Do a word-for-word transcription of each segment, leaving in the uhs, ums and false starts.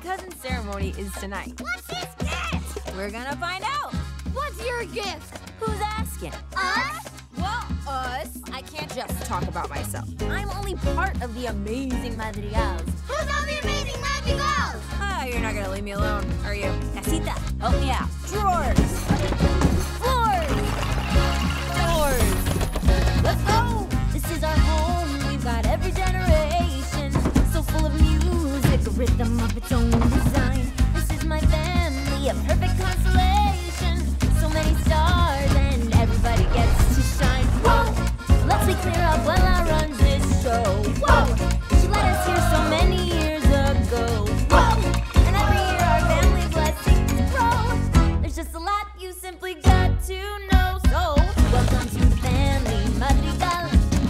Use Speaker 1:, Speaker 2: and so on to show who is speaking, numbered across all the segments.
Speaker 1: cousin ceremony is tonight.
Speaker 2: What's his gift?
Speaker 1: We're gonna find out.
Speaker 2: What's your gift?
Speaker 1: Who's asking?
Speaker 2: Us?
Speaker 1: Well, us. I can't just talk about myself. I'm only part of the amazing Madrigals.
Speaker 2: Who's all the amazing Madrigals?
Speaker 1: Ah, you're not gonna leave me alone, are you? Casita, help me out. Drawers. Floors. Doors. Let's go. This is our home. We've got every generation. So full of music, a rhythm of its own design. This is my family, a perfect constellation. So many stars and everybody gets to shine. Whoa! Let's be clear up while I run this show. Whoa! She let us hear so many years ago. Whoa! And every year our family blessings grow. There's just a lot you simply got to know. So, welcome to the family Madrigal.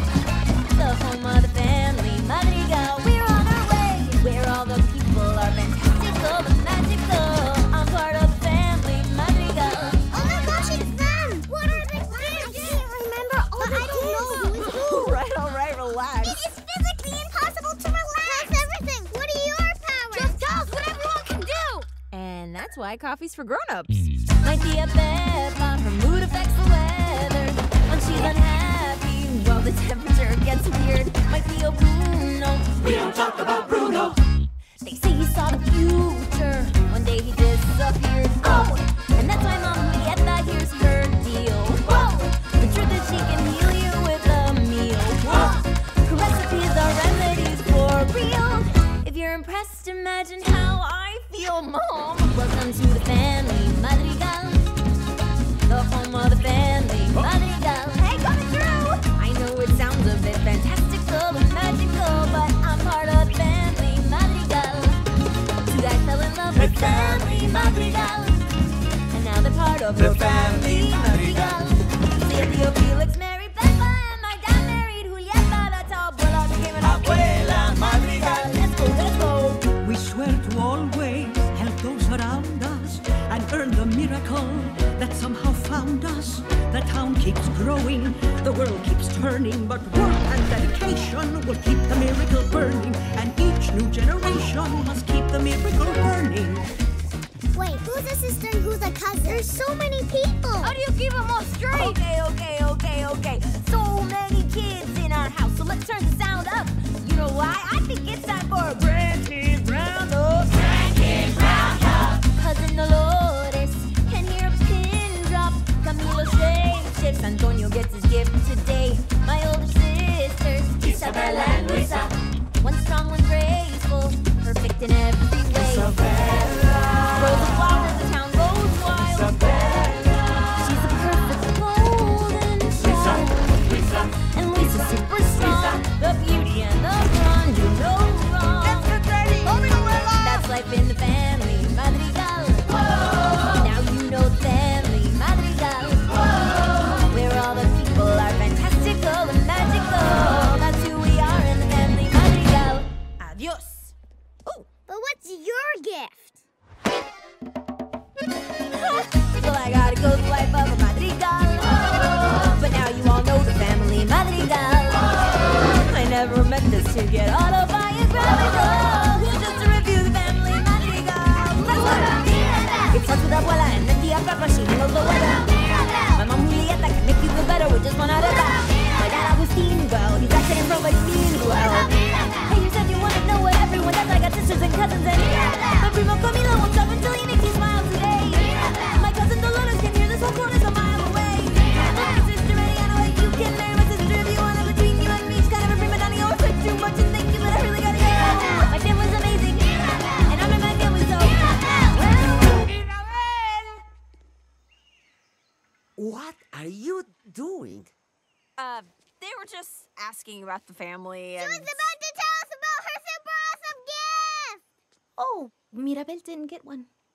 Speaker 1: The home of the family Madrigal. We're on our way, where all the people are fantastical and magical. I'm part of the family Madrigal.
Speaker 2: Oh my gosh, it's them! What are the names? I can't remember all but the I don't know who is who.
Speaker 1: Right, all right, relax.
Speaker 2: It is physically impossible to relax. That's everything. What are your powers? Just tell us what everyone can do.
Speaker 1: And that's why coffee's for grown-ups. Might be a Peppa, her mood affects the weather. When she's unhappy, well, the temperature gets weird. Might be a Bruno.
Speaker 3: We don't talk about Bruno.
Speaker 1: They say he saw the future. One day he disappeared. Oh, and that's why Mom Julieta, here's her deal. Whoa, the truth is she can heal you with a meal. Whoa, her recipes are remedies for real. If you're impressed, imagine how I feel, Mom. Welcome to the family Madrigal. The home of the family Madrigal. Hey, coming through! I know it sounds a bit fantastical and magical, but I'm part of the family Madrigal. Two guys fell in love with family Madrigal, and now they're part of
Speaker 3: The
Speaker 1: the
Speaker 3: family
Speaker 1: family Madrigal. Silvio, Felix, Mary, Peppa, and my dad married Julieta. That's how Abuela became an
Speaker 3: Abuela Madrigal.
Speaker 1: Let's go, let's go.
Speaker 4: We swear to always help those around us and earn the miracle that somehow found us. The town keeps growing, the world keeps turning, but work and dedication will keep the miracle burning, and each new generation must keep the miracle burning.
Speaker 2: Wait, who's a sister and who's a cousin? There's so many people. How do you keep them all straight?
Speaker 1: Okay, okay, okay, okay. So many kids in our house, so let's turn the sound up. You know why? I think it's time for a Grandkids Roundup. Grandkids Roundup. Cousin Dolores can hear a pin drop. Camilo shapes shifts. Antonio gets his gift today. My older sisters, Isabella and Luisa. One strong, one graceful, perfect in every way.
Speaker 3: Isabella.
Speaker 1: Grows a flower, the town goes wild.
Speaker 3: Isabella.
Speaker 1: She's a perfect golden child.
Speaker 3: Lisa.
Speaker 1: And Lisa's super strong. The beauty and the fun do no wrong. That's life in the family Madrigal. Now you know the family Madrigal. Where all the people are fantastical and magical. That's who we are in the family Madrigal. Adios. Oh.
Speaker 2: But what's your gift?
Speaker 1: Well, I gotta go the life of a Madrigal. But now you all know the family Madrigal. I never meant this to get autobiographical. Just to review the family Madrigal. Let's go. It starts with Abuela and then Tia Peppa, she knows the weather. My mom Julieta can make you feel better with just one out of that. My dad Agustin, well, he's acting in front like meanwhile. Hey, you said you wanna know what everyone does. I got sisters and cousins and my primo Camilo won't stop until he makes you smile today. My cousin Dolores can hear this whole corner's a mile away. My sister Mariana, you can marry my sister if you wanna. Between you and me, it's kind of a prima donna. You always say too much and thank you, but I really gotta go. My family's amazing, and I'm in my family, so
Speaker 5: What are you doing?
Speaker 1: Uh, they were just asking about the family and...
Speaker 2: She was about to tell us about her super awesome gift!
Speaker 6: Oh, Mirabel didn't get one.